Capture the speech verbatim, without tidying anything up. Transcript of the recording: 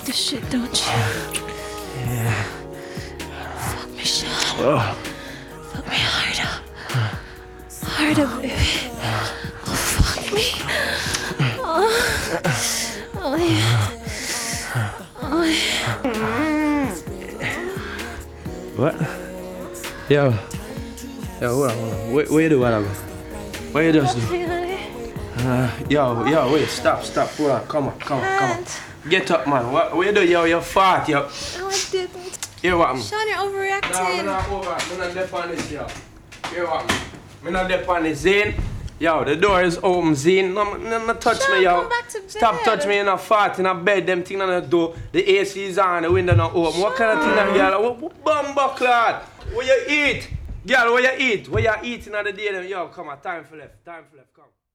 this shit, don't you? Yeah. Fuck me, Sean. Oh. Fuck me harder. Harder, baby. Oh, fuck me. Oh, oh yeah. Oh, yeah. What? Yo. Yo, hold on, hold on. What, what you do, whatever? What you just do? Uh, yo, yo, wait, stop, stop, hold on, come on, come on, come on. Get up, man. What, what you do, yo? You're fat, yo. No, I didn't. Hear what, man? Sean, you're overreacting. No, I'm not over. I'm not dep on this, yo. Hear what, man? I'm not dep on this, Zane. Yo, the door is open, Zane. No, no, no touch Sean, me, yo. come back to bed. Stop touch me in a fart in a bed. Them thing on the door. The A C is on, the window not open. Sean. What kind of thing that, girl? What, what bumbo clad? What you eat? Girl, what you eat? What you eating on the day? Yo, come on, time for left. Time for left, come.